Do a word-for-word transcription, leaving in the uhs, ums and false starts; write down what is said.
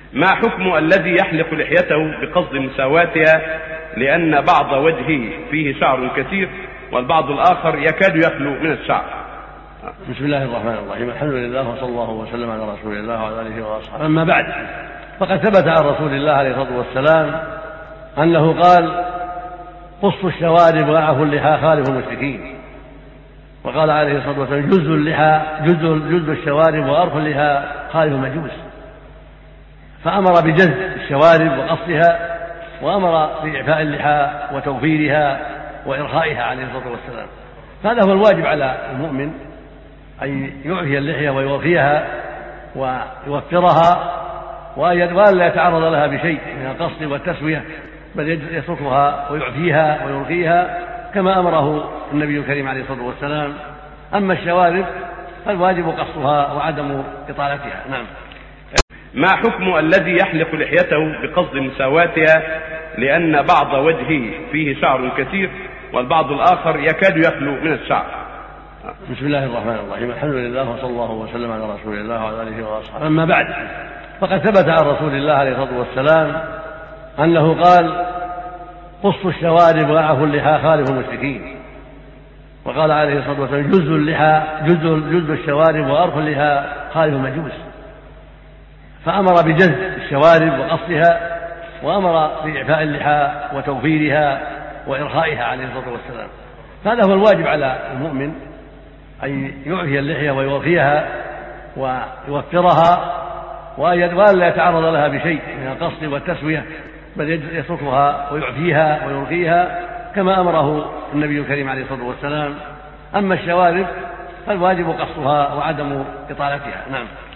ما حكم الذي يحلق لحيته بقصد مساواتها لأن بعض وجهه فيه شعر كثير والبعض الآخر يكاد يخلو من الشعر؟ بسم الله الرحمن الرحيم. الحمد لله وصلى الله وسلم على رسول الله وعلى آله وأصحابه. أما بعد، فقد ثبت عن رسول الله عليه الصلاة والسلام أنه قال: قصوا الشوارب وأعفوا اللحى خالفوا المشركين. وقال عليه الصلاة والسلام: جزء اللحى جزء جزء الشوارب وأرخ اللحى خالف المجوس. فأمر بجز الشوارب وقصها، وأمر بإعفاء اللحى وتوفيرها وإرخائها عليه الصلاة والسلام. هذا هو الواجب على المؤمن، أن يعفي اللحية ويوفيها ويوفرها، وأن لا يتعرض لها بشيء من القصد والتسوية، بل يتركها ويعفيها ويرخيها كما أمره النبي الكريم عليه الصلاة والسلام. أما الشوارب فالواجب قصها وعدم إطالتها. نعم. ما حكم الذي يحلق لحيته بقصد مساواتها لأن بعض وجهه فيه شعر كثير والبعض الآخر يكاد يخلو من الشعر؟ بسم الله الرحمن الرحيم. الحمد لله وصلى الله وسلم على رسول الله وعلى آله وأصحابه. أما بعد، فقد ثبت عن رسول الله عليه الصلاة والسلام أنه قال: قصوا الشوارب وأعفوا اللحى خالفوا المشركين. وقال عليه الصلاة والسلام: جزء اللحى جزء جزء الشوارب وأرخ اللحى خالف المجوس. فأمر بجز الشوارب وقصها، وأمر بإعفاء اللحى وتوفيرها وإرخائها عليه الصلاة والسلام. هذا هو الواجب على المؤمن، أن يعفي اللحية ويوفيها ويوفرها، وأن لا يتعرض لها بشيء من القصد والتسوية، بل يتركها ويعفيها ويرخيها كما أمره النبي الكريم عليه الصلاة والسلام. أما الشوارب فالواجب قصها وعدم إطالتها. نعم.